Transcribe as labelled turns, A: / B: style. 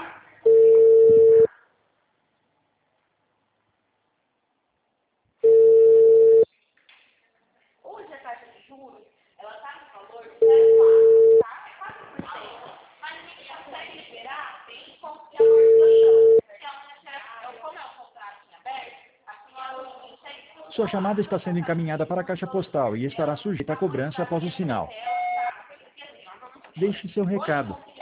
A: Hoje a taxa de juros, ela está no valor de 0,4, tá? 4%. Mas ninguém consegue liberar bem com a amortização. Como é um contrato em aberto, assim a lei
B: Sua chamada está sendo encaminhada para a caixa postal e estará sujeita a cobrança após o sinal. Deixe seu recado.